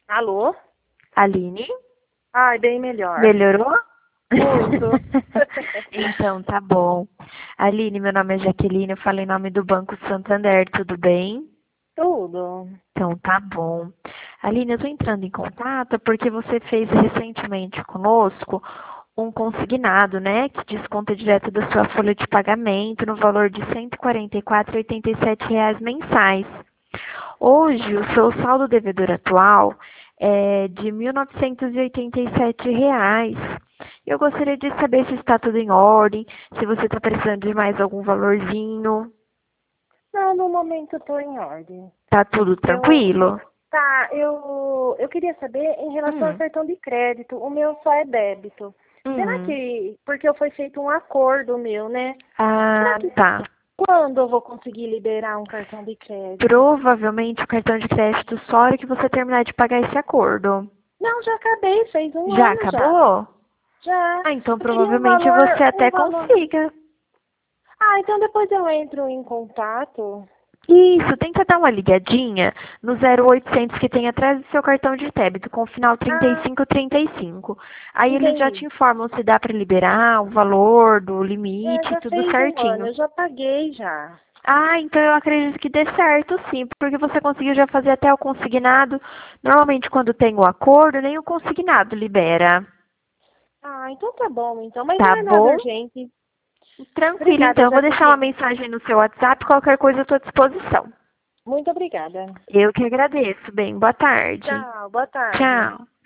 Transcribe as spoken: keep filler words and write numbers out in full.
Alô? Aline? Ai, bem melhor. Melhorou? Muito. Então, tá bom. Aline, meu nome é Jaqueline, eu falo em nome do Banco Santander, tudo bem? Tudo. Então, tá bom. Aline, eu tô entrando em contato porque você fez recentemente conosco um consignado, né, que desconta direto da sua folha de pagamento no valor de cento e quarenta e quatro reais e oitenta e sete reais mensais. Hoje, o seu saldo devedor atual é de mil novecentos e oitenta e sete reais. Eu gostaria de saber se está tudo em ordem, se você está precisando de mais algum valorzinho. Não, no momento eu tô em ordem. Tá tudo Eu, tranquilo? tá, eu, eu queria saber em relação ao Hum, cartão de crédito. O meu só é débito. Será hum. que, porque foi feito um acordo meu, né? Será Ah, que tá. quando eu vou conseguir liberar um cartão de crédito? Provavelmente o cartão de crédito só a hora que você terminar de pagar esse acordo. Não, já acabei, fez um Já ano já. acabou? Já. Ah, então Eu queria um provavelmente valor, você um até valor. consiga. Ah, então depois eu entro em contato. Isso, tenta dar uma ligadinha no zero oitocentos que tem atrás do seu cartão de débito com o final trinta e Ah, cinco trinta e cinco. Aí eles já entendi. te informam se dá para liberar o valor do É, limite, já tudo fez um ano, certinho. eu já paguei já. Ah, então eu acredito que dê certo sim, porque você conseguiu já fazer até o consignado. Normalmente quando tem o acordo, nem o consignado libera. Ah, então tá bom, então. Mas não Tá é nada bom? urgente. Tranquilo, então Obrigada, eu vou deixar uma Jaqueline. mensagem no seu WhatsApp, qualquer coisa eu estou à disposição. Muito obrigada. Eu que agradeço. Bem, boa tarde. Tchau, boa tarde. Tchau.